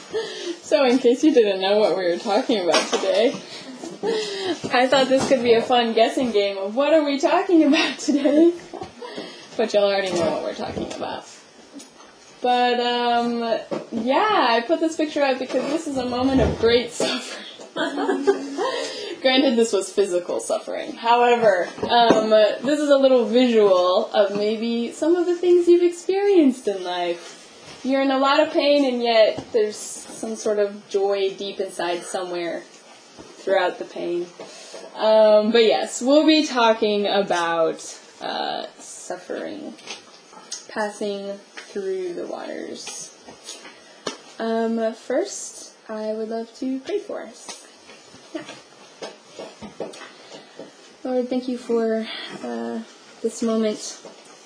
So, in case you didn't know what we were talking about today, I thought this could be a fun guessing game of what are we talking about today? But you'll already know what we're talking about. But, yeah, I put this picture up because this is a moment of great suffering. Granted, this was physical suffering. However, this is a little visual of maybe some of the things you've experienced in life. You're in a lot of pain, and yet there's some sort of joy deep inside somewhere throughout the pain. But yes, we'll be talking about suffering, passing through the waters. First, I would love to pray for us. Yeah. Lord, thank you for this moment.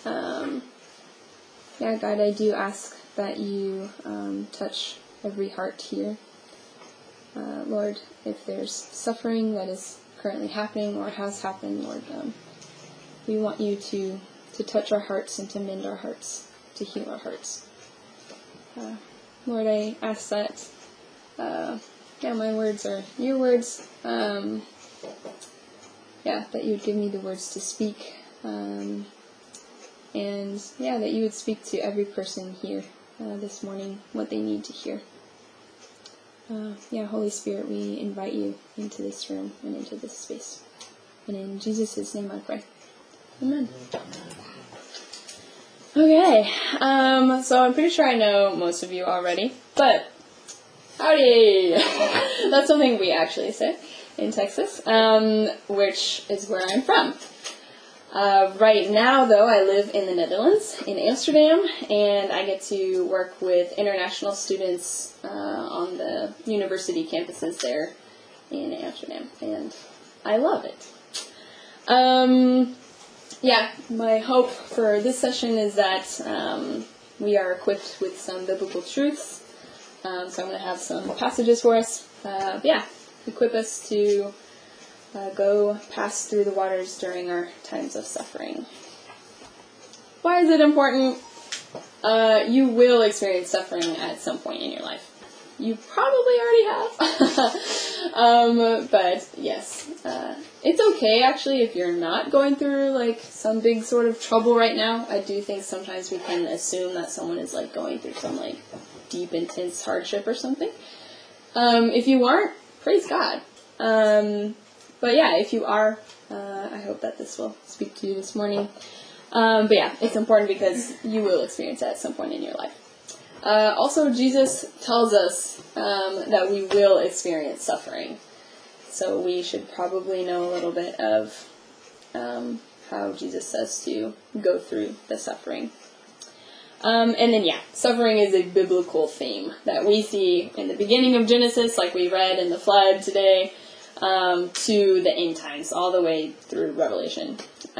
Yeah, God, I do ask that you touch every heart here. Lord, if there's suffering that is currently happening or has happened, Lord, we want you to touch our hearts and to mend our hearts, to heal our hearts. Lord, I ask that, my words are your words. That you would give me the words to speak. And, that you would speak to every person here this morning what they need to hear. Holy Spirit, we invite you into this room and into this space. And in Jesus' name I pray. Amen. Okay, so I'm pretty sure I know most of you already, but howdy! That's something we actually say in Texas, which is where I'm from. Right now, though, I live in the Netherlands, in Amsterdam, and I get to work with international students on the university campuses there in Amsterdam, and I love it. My hope for this session is that we are equipped with some biblical truths. So I'm going to have some passages for us. Equip us to go pass through the waters during our times of suffering. Why is it important? You will experience suffering at some point in your life. You probably already have. But yes, it's okay actually if you're not going through like some big sort of trouble right now. I do think sometimes we can assume that someone is like going through some like deep, intense hardship or something. If you aren't, praise God. But yeah, if you are, I hope that this will speak to you this morning. It's important because you will experience that at some point in your life. Also, Jesus tells us that we will experience suffering. So we should probably know a little bit of how Jesus says to go through the suffering. Suffering is a biblical theme that we see in the beginning of Genesis, like we read in the flood today, to the end times, all the way through Revelation.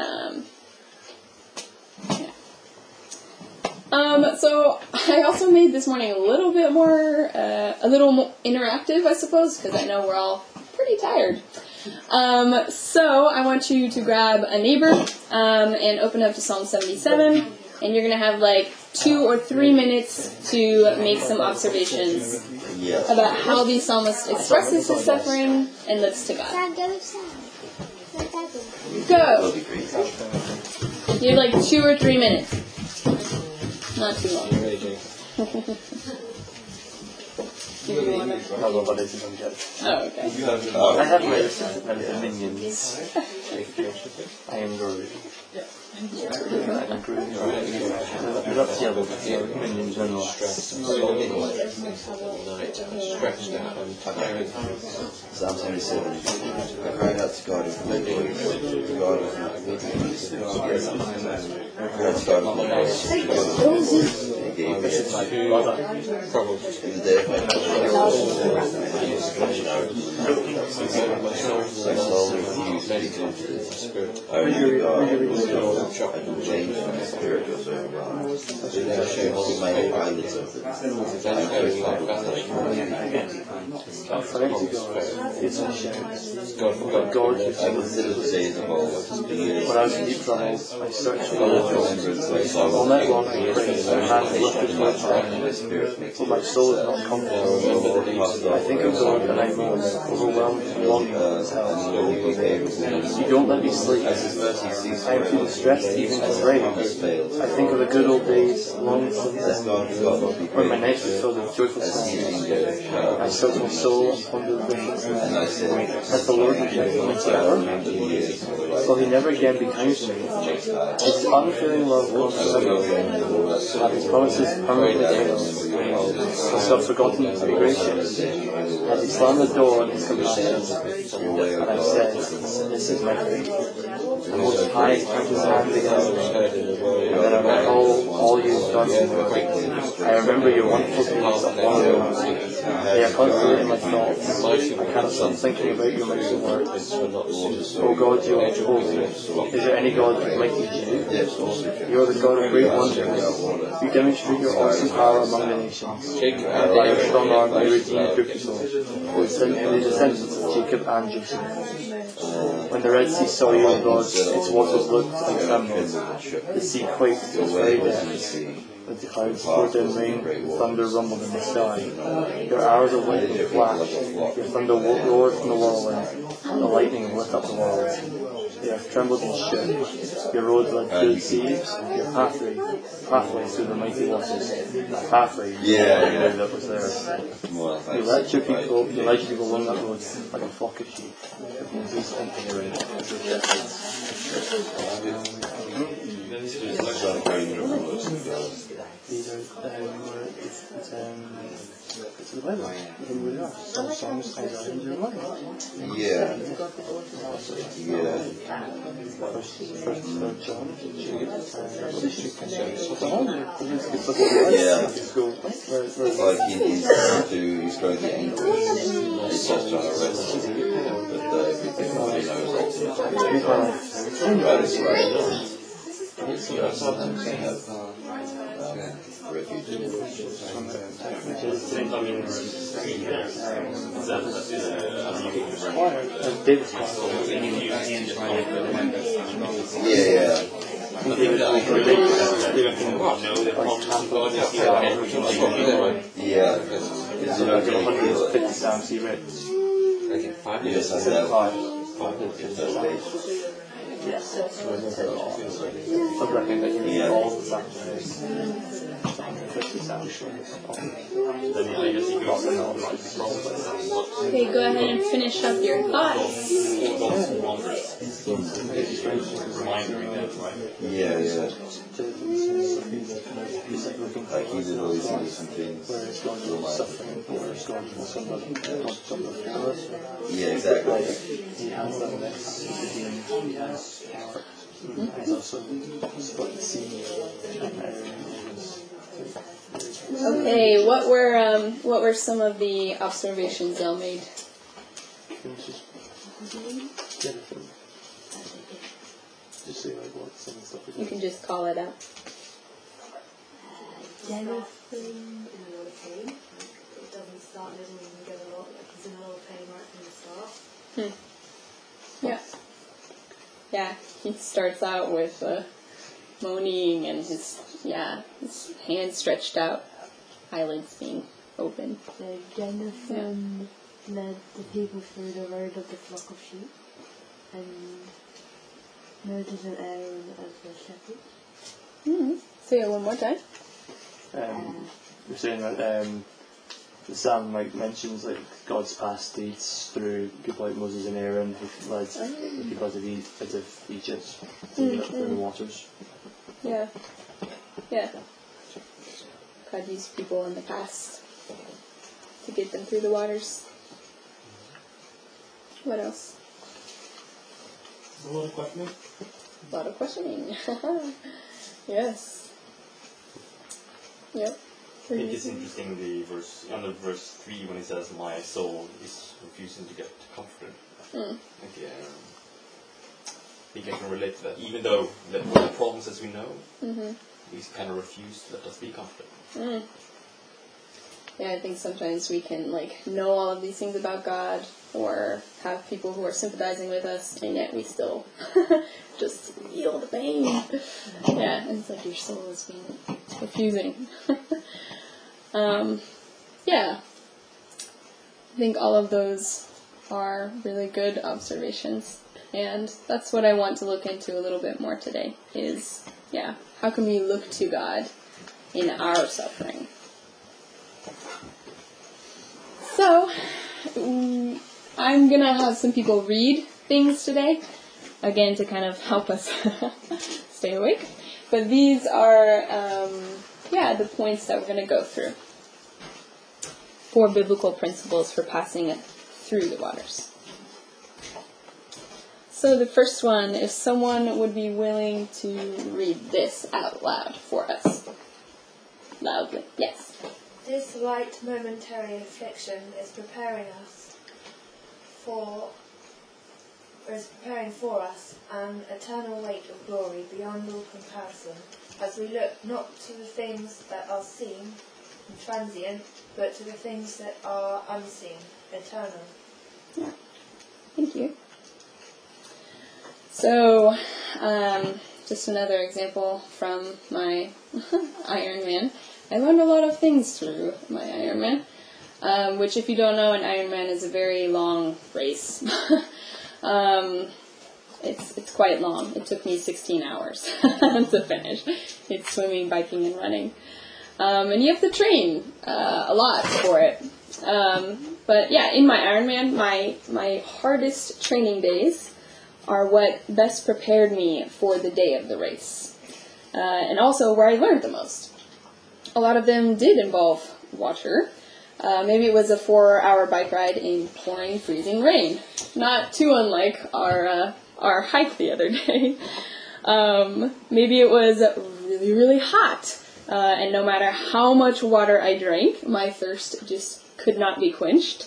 So I also made this morning a little bit more, interactive, I suppose, because I know we're all pretty tired. So I want you to grab a neighbor, and open up to Psalm 77, and you're going to have like 2 or 3 minutes to make some observations about how the psalmist expresses his suffering and looks to God. Go! You have like 2 or 3 minutes. Not too long. Oh, okay. I have read Minions. I am Groovy. I am Groovy. Not the other, but Minions and Psalm 77. I cried out to God with my voice. God was not with me. I cried out to God with my voice. He gave me a promise. He was there if I my soul refused to be comforted. I only God I can change my spirit was overwhelmed. Holding my eyelids open. I consider the days of old. When I was in deep trouble, I searched for God. All night long I prayed, and my hand lifted my child. For my soul is not comforted. I think of God and I'm overwhelmed and longing for his help. You don't let me sleep. I am feeling stressed, even afraid. I think of the good old days, long since when my nights were filled with joyful songs. I soak my soul and ponder the goodness has the Lord rejected me forever? Will he never again be kind to me? His unfailing love goes forever. Have his promises permanently failed? Has God forgotten to be gracious? Has he slammed the door on his compassion? And I've said, this is my fate. The Most High has turned his hand against me. And then I recall all you have done for me. I remember your wonderful deeds of long ago. They are constantly in my thoughts. I cannot stop thinking about your mighty works. O God, you are holy. Is there any God like you? You are the God of great wonders. You demonstrate your awesome power among the nations. And by your strong arm you redeemed your people, the descendants of Jacob and Joseph. When the Red Sea saw you, God, its waters looked and trembled. The sea quaked, was very deaf. With the clouds poured down rain, thunder rumbled in the sky. Your arrows of lightning flashed, your thunder roared from the whirlwind, the lightning lit up the world. The earth trembled and shook. Your roads led through the seas, your pathway through the mighty waters. The pathway that was there. You led your people along that road like a flock of sheep. These are it's the Bible. Some songs, Isaiah and Jeremiah. Yeah. First John. Like he's going to England. He's just trying to arrest him. But everything he knows ultimately. That is right. Sometimes they have refugees. Yeah. Yeah. It's not going to feel it. Yes, I have. Yes. I reckon that you need all the sacrifice. Okay, go ahead and finish up your thoughts. Yeah. Like he did all these different things. Yeah, exactly. Okay, what were some of the observations y'all made? You can just call it out. Jonathan in a lot of pain. It doesn't start living when you get a lot. Like he's in a lot of pain right from the start. Yeah, he starts out with moaning and his hands stretched out, eyelids being open. So Jonathan led the people through the road of the flock of sheep, and Moses and Aaron as the shepherds. Say it one more time. You're saying that the Psalm mentions God's past deeds through people like Moses and Aaron who led the people out of Egypt through the waters. Yeah. God used people in the past to get them through the waters. What else? A lot of questioning. A lot of questioning. Yes. Yep. I think it's interesting verse 3 when he says, "My soul is refusing to get comforted." I think I can relate to that. Even though the problems as we know, he's kind of refused to let us be comforted. Yeah, I think sometimes we can know all of these things about God, or have people who are sympathizing with us, and yet we still just feel the pain. Yeah, and it's like your soul is being refusing. Yeah. I think all of those are really good observations. And that's what I want to look into a little bit more today is, how can we look to God in our suffering? So, I'm going to have some people read things today, again, to kind of help us stay awake. But these are, the points that we're going to go through. 4 biblical principles for passing through the waters. So the first one, if someone would be willing to read this out loud for us. Loudly, yes. This light momentary affliction is preparing for us an eternal weight of glory beyond all comparison, as we look not to the things that are seen and transient, but to the things that are unseen, eternal. Yeah. Thank you. So, just another example from my Ironman. I learned a lot of things through my Ironman, which, if you don't know, an Ironman is a very long race. It's quite long. It took me 16 hours to finish. It's swimming, biking, and running. And you have to train a lot for it. But yeah, in my Ironman, my hardest training days are what best prepared me for the day of the race. And also where I learned the most. A lot of them did involve water. Maybe it was a 4-hour bike ride in pouring, freezing rain. Not too unlike our hike the other day. Maybe it was really, really hot. And no matter how much water I drank, my thirst just could not be quenched.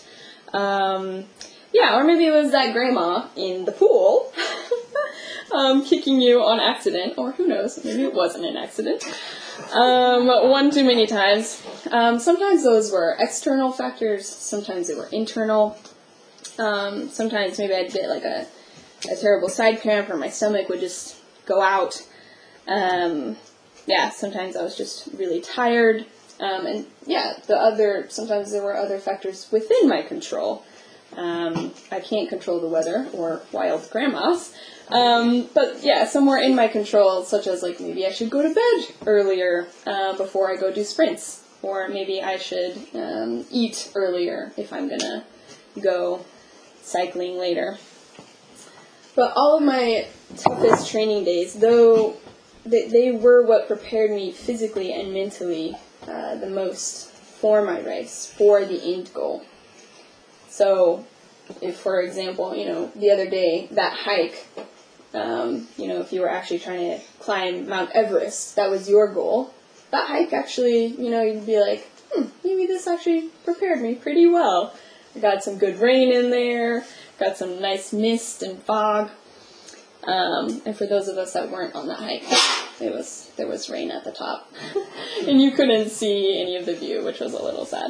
Or maybe it was that grandma in the pool kicking you on accident, or who knows, maybe it wasn't an accident. One too many times. Sometimes those were external factors, sometimes they were internal. Sometimes maybe I'd get like a terrible side cramp, or my stomach would just go out. Sometimes I was just really tired. Sometimes there were other factors within my control. I can't control the weather or wild grandmas. Somewhere in my control, such as like maybe I should go to bed earlier before I go do sprints. Or maybe I should eat earlier if I'm going to go cycling later. But all of my toughest training days, though they were what prepared me physically and mentally the most for my race, for the end goal. So, if, for example, the other day, that hike, if you were actually trying to climb Mount Everest, that was your goal, that hike actually, you'd be like, maybe this actually prepared me pretty well. I got some good rain in there, got some nice mist and fog, and for those of us that weren't on that hike, there was rain at the top, and you couldn't see any of the view, which was a little sad.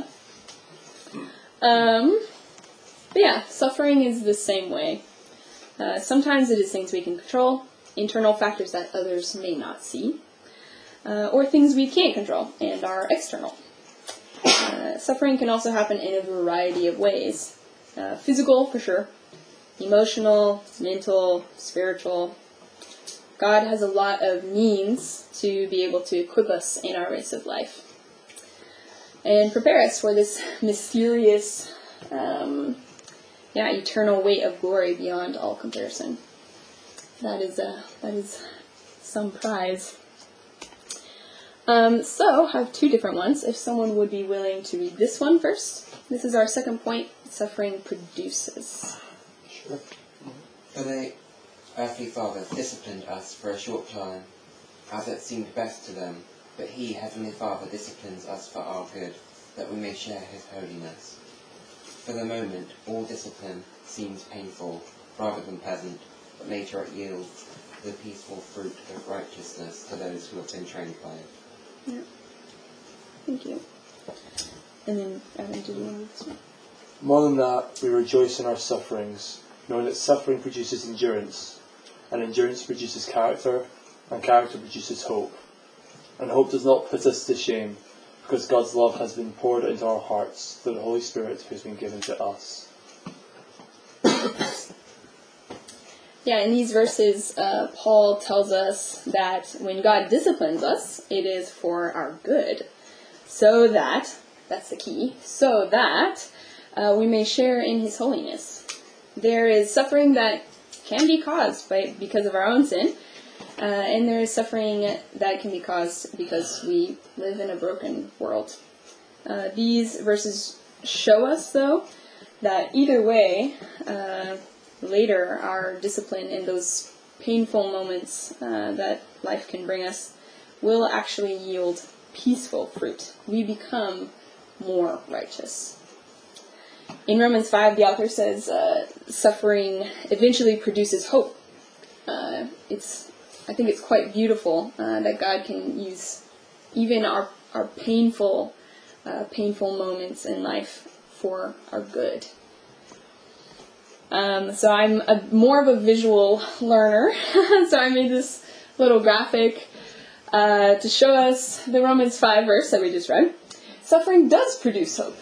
Suffering is the same way. Sometimes it is things we can control, internal factors that others may not see, or things we can't control and are external. Suffering can also happen in a variety of ways. Physical, for sure. Emotional, mental, spiritual. God has a lot of means to be able to equip us in our race of life and prepare us for this mysterious, eternal weight of glory beyond all comparison. That is some prize. So, I have 2 different ones. If someone would be willing to read this one first. This is our second point. Suffering produces. Sure. For the earthly fathers disciplined us for a short time, as it seemed best to them, but he, Heavenly Father, disciplines us for our good, that we may share his holiness. For the moment, all discipline seems painful rather than pleasant, but later it yields the peaceful fruit of righteousness to those who have been trained by it. Yeah. Thank you. And then, Evan, did you want this one? More than that, we rejoice in our sufferings, knowing that suffering produces endurance, and endurance produces character, and character produces hope. And hope does not put us to shame, because God's love has been poured into our hearts through the Holy Spirit who's been given to us. Yeah, in these verses, Paul tells us that when God disciplines us, it is for our good. So that, that's the key, so that we may share in his holiness. There is suffering that can be caused because of our own sin, and there is suffering that can be caused because we live in a broken world. These verses show us, though, that either way, later our discipline in those painful moments that life can bring us will actually yield peaceful fruit. We become more righteous. In Romans 5, the author says suffering eventually produces hope. I think it's quite beautiful that God can use even our painful moments in life for our good. So I'm more of a visual learner, so I made this little graphic to show us the Romans 5 verse that we just read. Suffering does produce hope.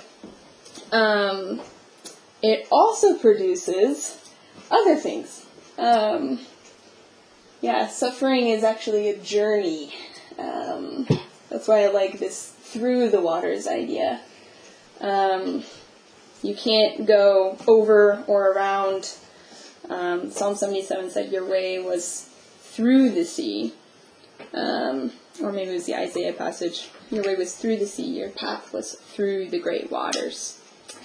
It also produces other things. Suffering is actually a journey. That's why I like this through the waters idea. You can't go over or around. Psalm 77 said your way was through the sea. Or maybe it was the Isaiah passage. Your way was through the sea. Your path was through the great waters.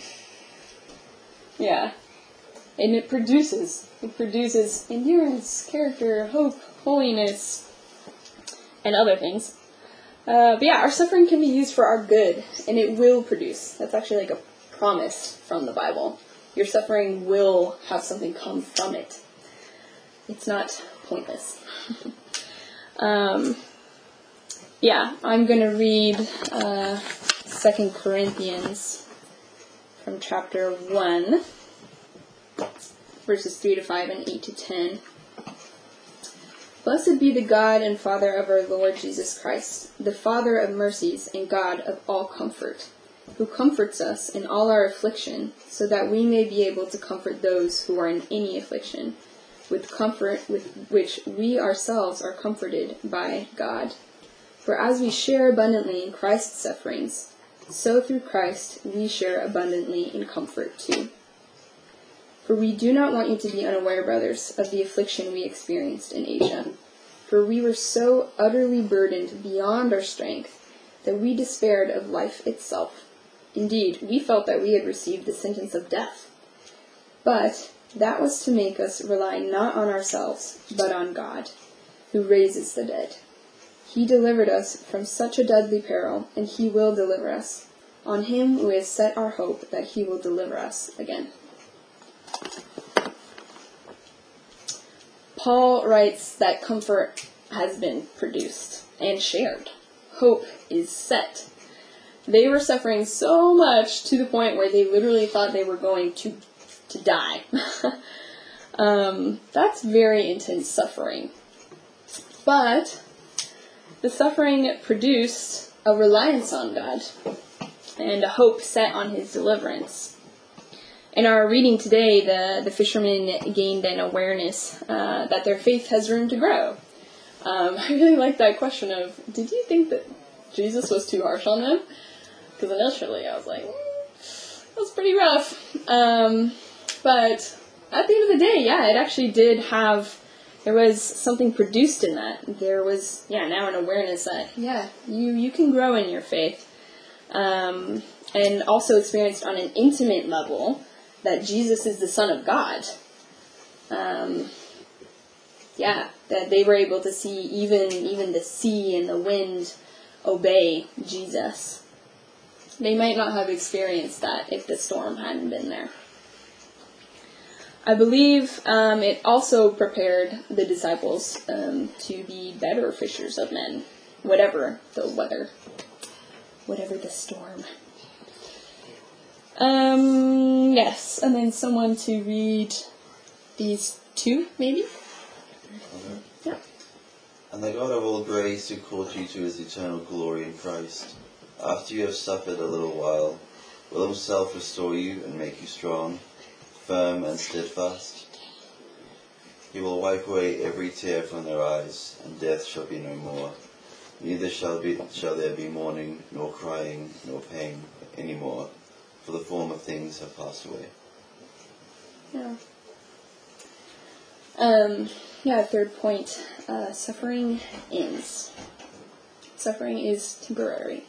Yeah. And it produces endurance, character, hope, holiness, and other things. But yeah, our suffering can be used for our good, and it will produce. That's actually like a promise from the Bible. Your suffering will have something come from it. It's not pointless. I'm going to read 2 Corinthians from chapter 1, verses 3 to 5 and 8 to 10. Blessed be the God and Father of our Lord Jesus Christ, the Father of mercies and God of all comfort, who comforts us in all our affliction, so that we may be able to comfort those who are in any affliction, with comfort with which we ourselves are comforted by God. For as we share abundantly in Christ's sufferings, so through Christ we share abundantly in comfort too. For we do not want you to be unaware, brothers, of the affliction we experienced in Asia. For we were so utterly burdened beyond our strength that we despaired of life itself. Indeed, we felt that we had received the sentence of death. But that was to make us rely not on ourselves, but on God, who raises the dead. He delivered us from such a deadly peril, and he will deliver us. On him we have set our hope that he will deliver us again. Paul writes that comfort has been produced and shared. Hope is set. They were suffering so much to the point where they literally thought they were going to die. That's very intense suffering. But the suffering produced a reliance on God and a hope set on his deliverance. In our reading today, the fishermen gained an awareness that their faith has room to grow. I really like that question of, did you think that Jesus was too harsh on them? Because initially I was like, that was pretty rough. But at the end of the day, it actually did there was something produced in that. There was, now an awareness that, you can grow in your faith. And also experienced on an intimate level that Jesus is the Son of God. That they were able to see even the sea and the wind obey Jesus. They might not have experienced that if the storm hadn't been there. I believe it also prepared the disciples to be better fishers of men, whatever the weather, whatever the storm. Yes, and then someone to read these two, maybe? Yeah. And the God of all grace, who called you to his eternal glory in Christ, After you have suffered a little while, will himself restore you and make you strong, firm and steadfast. He will wipe away every tear from their eyes, and death shall be no more. Neither shall there be mourning, nor crying, nor pain any more, for the former things have passed away. Third point. Suffering ends. Suffering is temporary.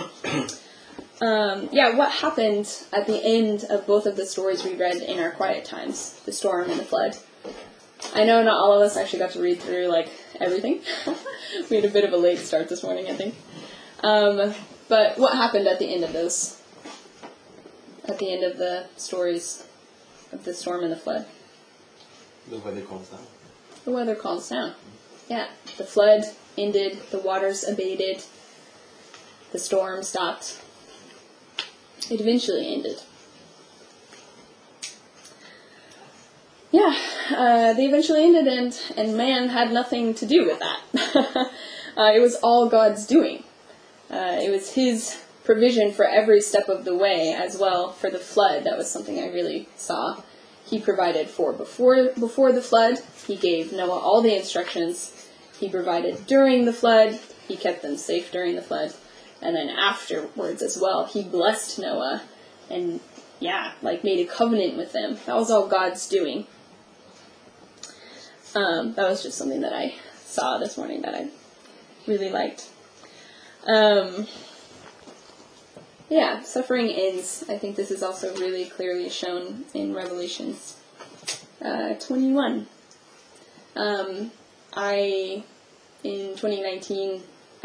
What happened at the end of both of the stories we read in our quiet times, the storm and the flood? I know not all of us actually got to read through, everything. We had a bit of a late start this morning, I think. But what happened at the end of those? At the end of the stories of the storm and the flood? The weather calms down. The weather calms down. Yeah. The flood ended, the waters abated, the storm stopped. It eventually ended. They eventually ended, and man had nothing to do with that. It was all God's doing. It was His provision for every step of the way as well. For the flood, that was something I really saw. He provided for before the flood. He gave Noah all the instructions. He provided during the flood. He kept them safe during the flood. And then afterwards as well, He blessed Noah and, made a covenant with them. That was all God's doing. That was just something that I saw this morning that I really liked. Suffering ends. I think this is also really clearly shown in Revelations 21. In 2019,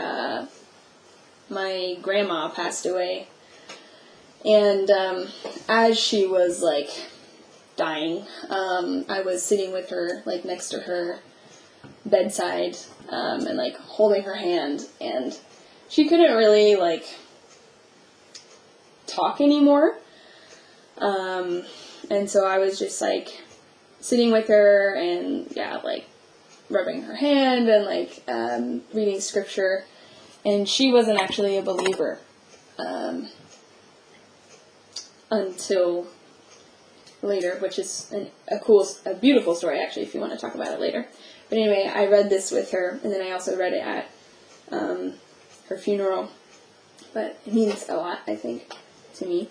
my grandma passed away, and as she was dying, I was sitting with her next to her bedside and holding her hand, and she couldn't really talk anymore, and so I was just sitting with her and rubbing her hand and reading scripture. And she wasn't actually a believer until later, which is a beautiful story, actually, if you want to talk about it later. But anyway, I read this with her, and then I also read it at her funeral. But it means a lot, I think, to me.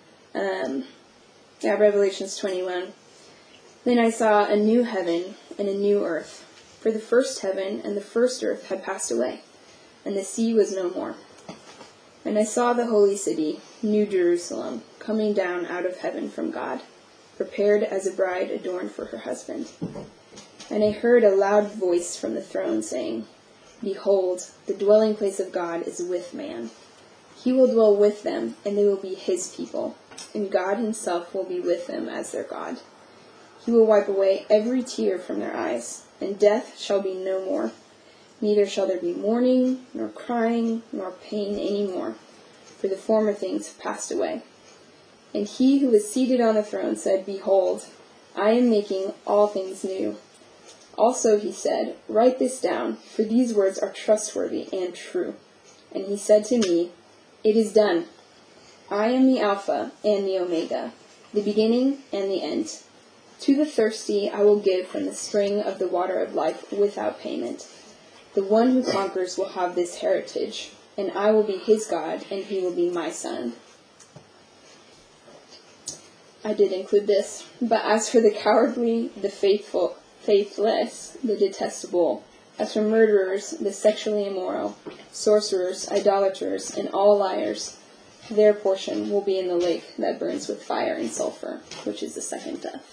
Revelations 21. Then I saw a new heaven and a new earth, for the first heaven and the first earth had passed away, and the sea was no more. And I saw the holy city, New Jerusalem, coming down out of heaven from God, prepared as a bride adorned for her husband. And I heard a loud voice from the throne saying, Behold, the dwelling place of God is with man. He will dwell with them, and they will be His people, and God Himself will be with them as their God. He will wipe away every tear from their eyes, and death shall be no more. Neither shall there be mourning, nor crying, nor pain any more, for the former things have passed away. And He who was seated on the throne said, Behold, I am making all things new. Also He said, Write this down, for these words are trustworthy and true. And He said to me, It is done. I am the Alpha and the Omega, the beginning and the end. To the thirsty I will give from the spring of the water of life without payment. The one who conquers will have this heritage, and I will be his God, and he will be my son. I did include this, but as for the cowardly, the faithless, the detestable, as for murderers, the sexually immoral, sorcerers, idolaters, and all liars, their portion will be in the lake that burns with fire and sulfur, which is the second death.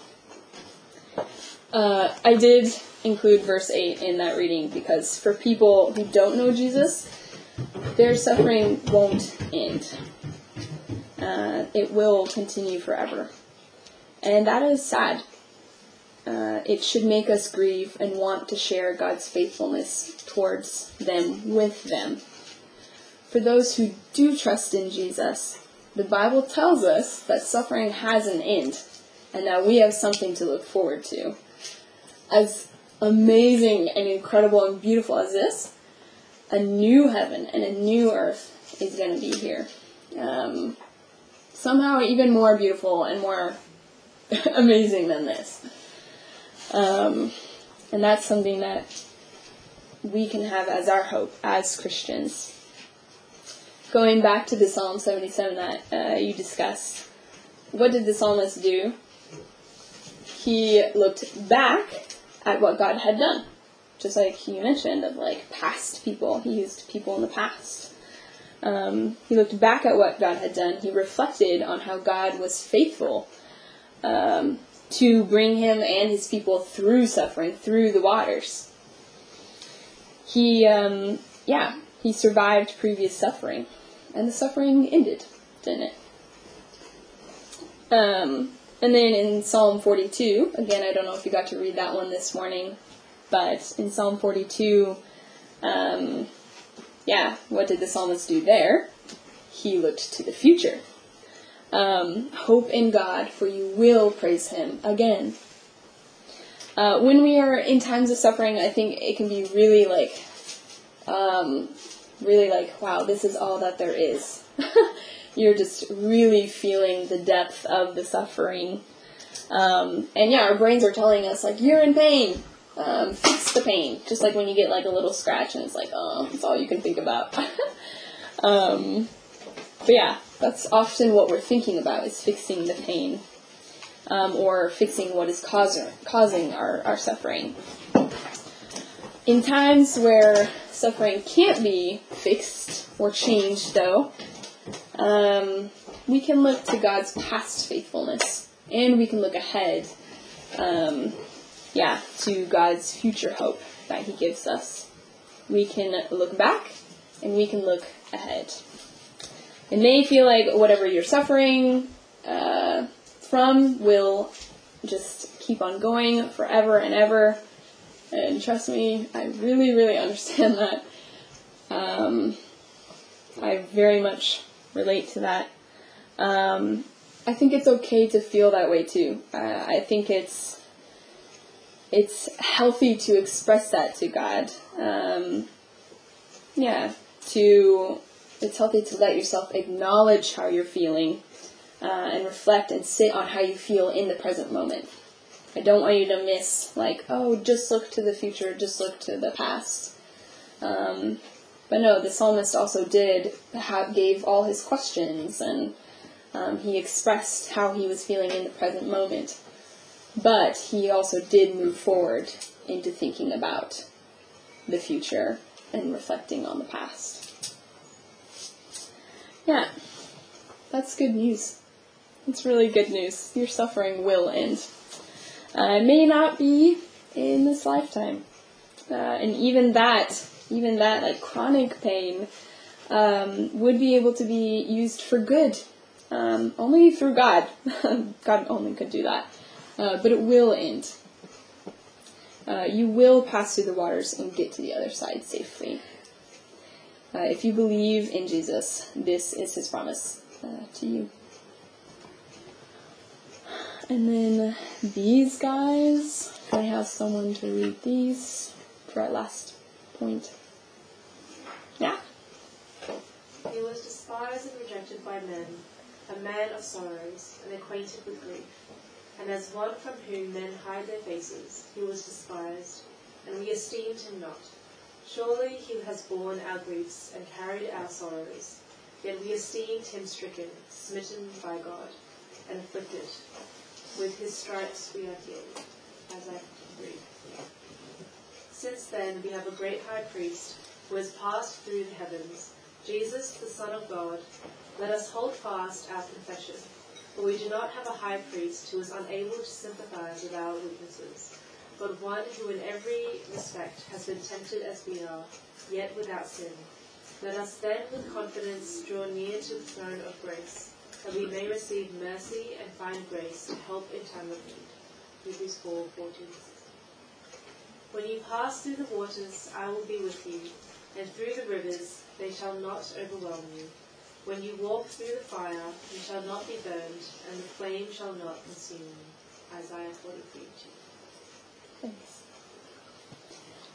I did include verse 8 in that reading because for people who don't know Jesus, their suffering won't end. It will continue forever. And that is sad. It should make us grieve and want to share God's faithfulness towards them with them. For those who do trust in Jesus, the Bible tells us that suffering has an end and that we have something to look forward to. As amazing and incredible and beautiful as this, a new heaven and a new earth is going to be here. Somehow even more beautiful and more amazing than this. And that's something that we can have as our hope as Christians. Going back to the Psalm 77 that you discussed, what did the psalmist do? He looked back at what God had done. Just like you mentioned, of like past people. He used people in the past. He looked back at what God had done. He reflected on how God was faithful to bring him and his people through suffering, through the waters. He survived previous suffering. And the suffering ended, didn't it? And then in Psalm 42, again, I don't know if you got to read that one this morning, but in Psalm 42, what did the psalmist do there? He looked to the future. Hope in God, for you will praise him again. When we are in times of suffering, I think it can be really like, wow, this is all that there is. You're just really feeling the depth of the suffering. Our brains are telling us, like, you're in pain. Fix the pain. Just like when you get like a little scratch and it's like, oh, that's all you can think about. That's often what we're thinking about, is fixing the pain. Or fixing what is causing our suffering. In times where suffering can't be fixed or changed, though, we can look to God's past faithfulness, and we can look ahead, to God's future hope that he gives us. We can look back, and we can look ahead. It may feel like whatever you're suffering from will just keep on going forever and ever. And trust me, I really, really understand that. I very much relate to that. I think it's okay to feel that way too. I think it's healthy to express that to God. It's healthy to let yourself acknowledge how you're feeling and reflect and sit on how you feel in the present moment. I don't want you to miss, like, oh, just look to the future, just look to the past. But no, the psalmist also gave all his questions, and he expressed how he was feeling in the present moment. But he also did move forward into thinking about the future and reflecting on the past. Yeah, that's good news. It's really good news. Your suffering will end. It may not be in this lifetime. And even that like chronic pain would be able to be used for good. Only through God. God only could do that. But it will end. You will pass through the waters and get to the other side safely. If you believe in Jesus, this is his promise to you. And then these guys, can I have someone to read these for our last point? Yeah. He was despised and rejected by men, a man of sorrows, and acquainted with grief. And as one from whom men hide their faces, he was despised, and we esteemed him not. Surely he has borne our griefs and carried our sorrows, yet we esteemed him stricken, smitten by God, and afflicted. With his stripes we are healed. Isaiah 53. Since then we have a great high priest who has passed through the heavens, Jesus, the Son of God. Let us hold fast our confession, for we do not have a high priest who is unable to sympathize with our weaknesses, but one who in every respect has been tempted as we are, yet without sin. Let us then with confidence draw near to the throne of grace, that we may receive mercy and find grace to help in time of need. Hebrews 4:14. When you pass through the waters, I will be with you, and through the rivers, they shall not overwhelm you. When you walk through the fire, you shall not be burned, and the flame shall not consume you. Isaiah 43:2. Thanks.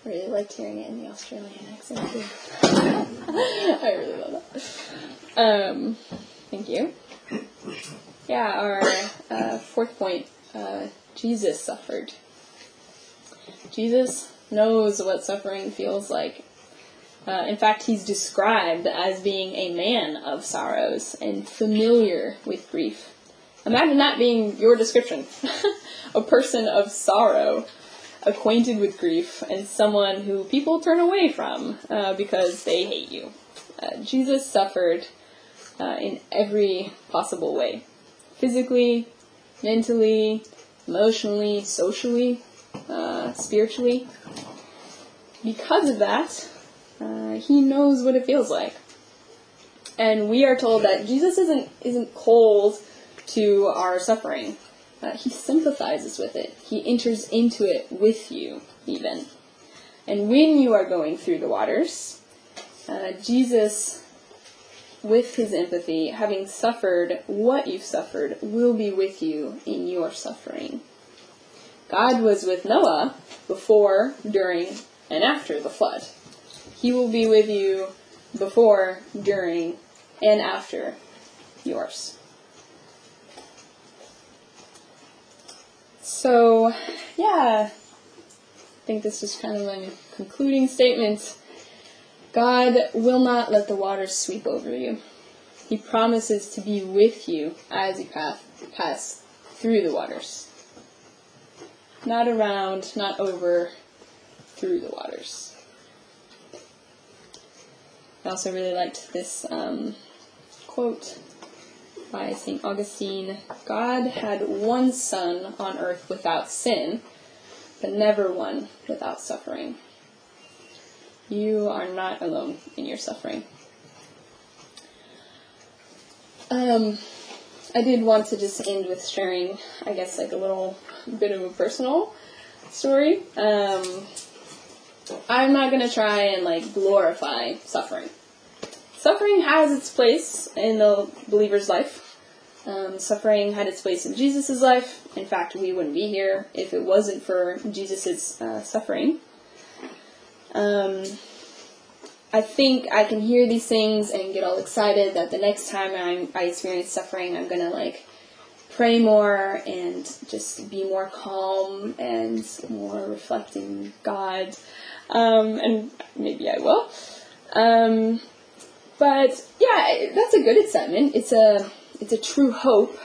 really liked hearing it in the Australian accent too. I really love that. Thank you. Yeah, our fourth point, Jesus suffered. Jesus knows what suffering feels like. In fact, he's described as being a man of sorrows and familiar with grief. Imagine that being your description. A person of sorrow, acquainted with grief, and someone who people turn away from because they hate you. Jesus suffered in every possible way. Physically, mentally, emotionally, socially, spiritually. Because of that, he knows what it feels like. And we are told that Jesus isn't cold to our suffering. He sympathizes with it. He enters into it with you, even. And when you are going through the waters, Jesus, with his empathy, having suffered what you've suffered, will be with you in your suffering. God was with Noah before, during, and after the flood. He will be with you before, during, and after yours. So, yeah, I think this is kind of a concluding statement. God will not let the waters sweep over you. He promises to be with you as you pass through the waters. Not around, not over, through the waters. I also really liked this quote by St. Augustine. God had one son on earth without sin, but never one without suffering. You are not alone in your suffering. I did want to just end with sharing, I guess, like a little bit of a personal story. I'm not going to try and glorify suffering. Suffering has its place in the believer's life. Suffering had its place in Jesus' life. In fact, we wouldn't be here if it wasn't for Jesus' suffering. I think I can hear these things and get all excited that the next time I experience suffering, I'm going to pray more and just be more calm and more reflecting God. And maybe I will. But yeah, that's a good excitement. It's a true hope.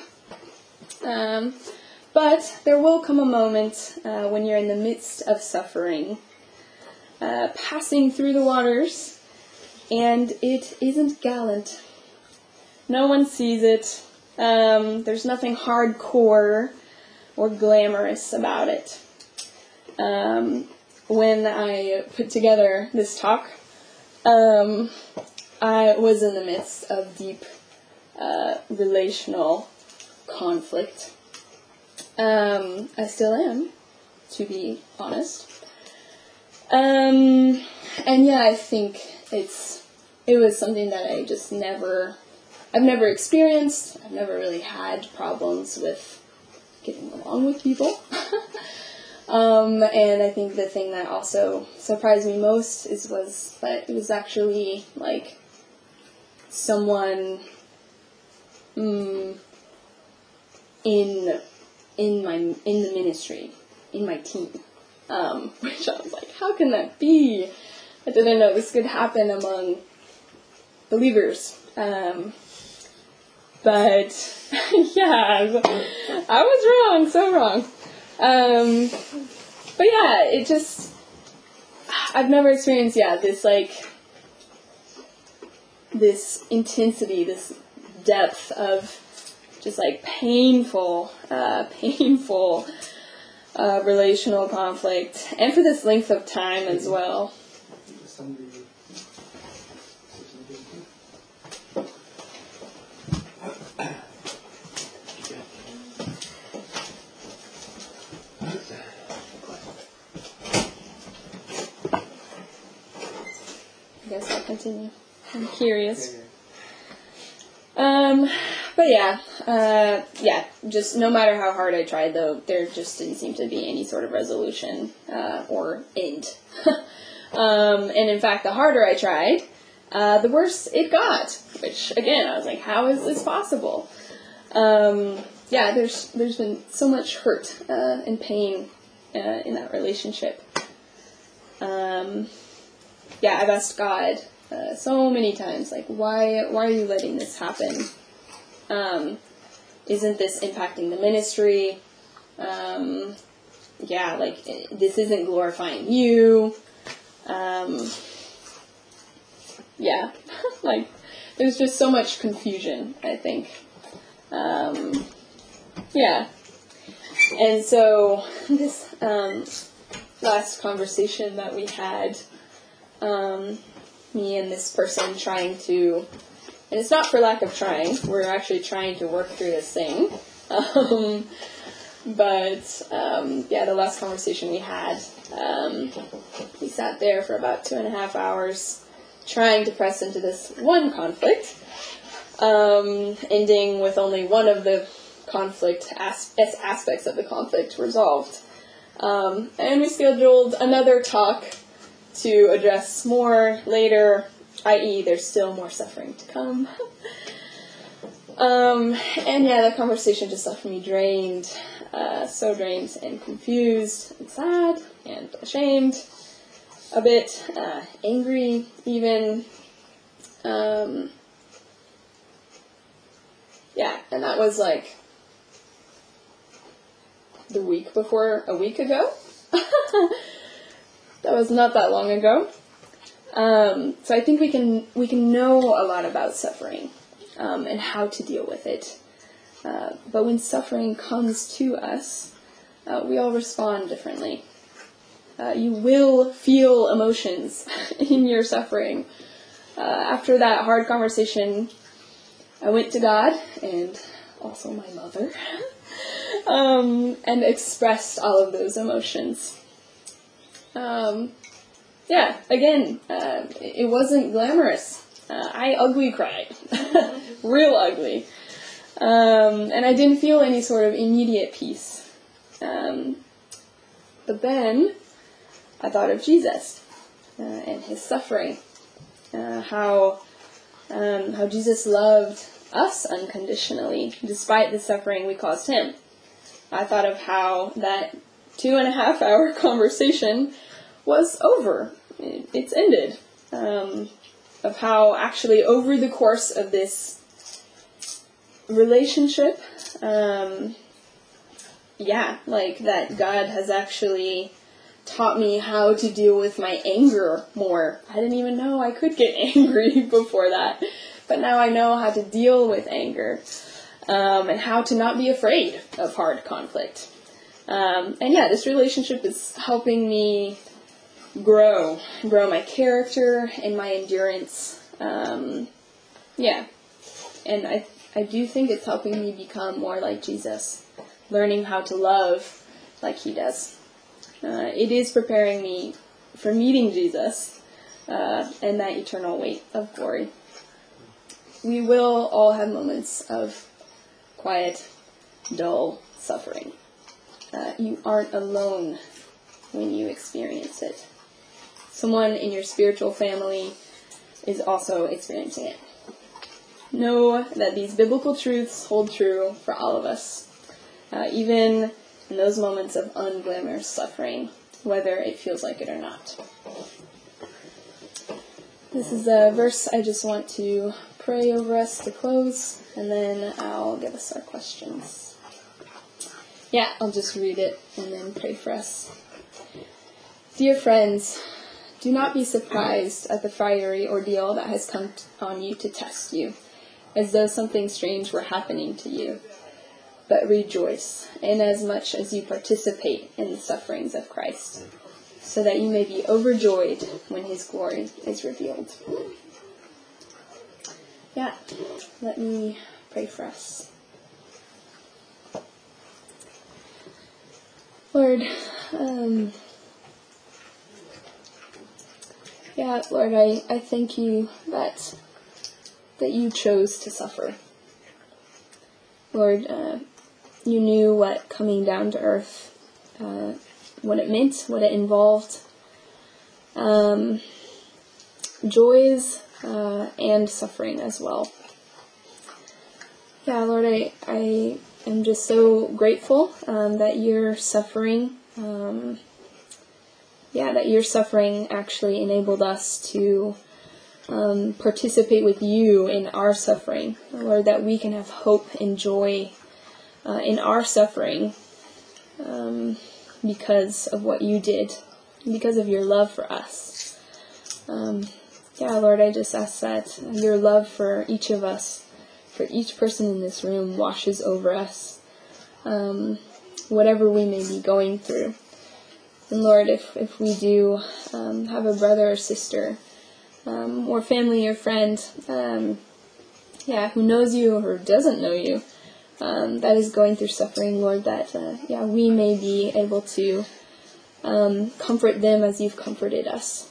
But there will come a moment when you're in the midst of suffering, passing through the waters, and it isn't gallant. No one sees it. There's nothing hardcore or glamorous about it. When I put together this talk, I was in the midst of deep relational conflict. I still am, to be honest. And yeah, I think it was something that I've never experienced. I've never really had problems with getting along with people. And I think the thing that also surprised me most was that it was actually someone in the ministry, in my team, which I was like, how can that be? I didn't know this could happen among believers. But yeah, I was wrong, so wrong. But yeah, I've never experienced, this intensity, this depth of just painful relational conflict, and for this length of time as well. I guess I'll continue. I'm curious. But yeah, just no matter how hard I tried, though, there just didn't seem to be any sort of resolution or end. And in fact, the harder I tried, the worse it got. Which, again, I was like, how is this possible? There's been so much hurt and pain in that relationship. I've asked God so many times, like, why are you letting this happen? Isn't this impacting the ministry? This isn't glorifying you. Like, there's just so much confusion, I think. And so this last conversation that we had, me and this person trying to, and it's not for lack of trying, we're actually trying to work through this thing. The last conversation we had, we sat there for about 2.5 hours trying to press into this one conflict, ending with only one of the conflict aspects of the conflict resolved. And we scheduled another talk to address more later, i.e. there's still more suffering to come. The conversation just left me drained, so drained and confused and sad and ashamed, a bit angry even. And that was like the week before a week ago. That was not that long ago. So I think we can know a lot about suffering and how to deal with it. But when suffering comes to us, we all respond differently. You will feel emotions in your suffering. After that hard conversation, I went to God and also my mother and expressed all of those emotions. It wasn't glamorous. I ugly cried. Real ugly. And I didn't feel any sort of immediate peace. But then I thought of Jesus and his suffering. How Jesus loved us unconditionally, despite the suffering we caused him. I thought of how that 2.5 hour conversation was over. It's ended. Of how actually over the course of this relationship, that God has actually taught me how to deal with my anger more. I didn't even know I could get angry before that. But now I know how to deal with anger. And how to not be afraid of hard conflict. This relationship is helping me grow my character and my endurance. And I do think it's helping me become more like Jesus, learning how to love like he does. It is preparing me for meeting Jesus and that eternal weight of glory. We will all have moments of quiet, dull suffering. You aren't alone when you experience it. Someone in your spiritual family is also experiencing it. Know that these biblical truths hold true for all of us, even in those moments of unglamorous suffering, whether it feels like it or not. This is a verse I just want to pray over us to close, and then I'll give us our questions. I'll just read it and then pray for us. Dear friends, do not be surprised at the fiery ordeal that has come on you to test you, as though something strange were happening to you. But rejoice, inasmuch as you participate in the sufferings of Christ, so that you may be overjoyed when his glory is revealed. Let me pray for us. Lord, Lord, I thank you that you chose to suffer. Lord, you knew what coming down to earth, what it meant, what it involved. Joys and suffering as well. Yeah, Lord, I am just so grateful that your suffering, that your suffering actually enabled us to participate with you in our suffering. Lord, that we can have hope and joy in our suffering because of what you did, because of your love for us. Lord, I just ask that your love for each of us, for each person in this room, washes over us, whatever we may be going through. And Lord, if we do have a brother or sister, or family or friend, who knows you or doesn't know you, that is going through suffering, Lord, that, we may be able to comfort them as you've comforted us.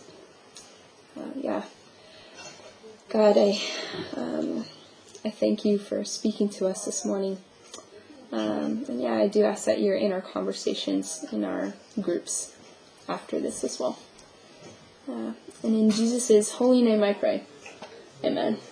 God, I thank you for speaking to us this morning. I do ask that you're in our conversations, in our groups after this as well. And in Jesus' holy name I pray. Amen.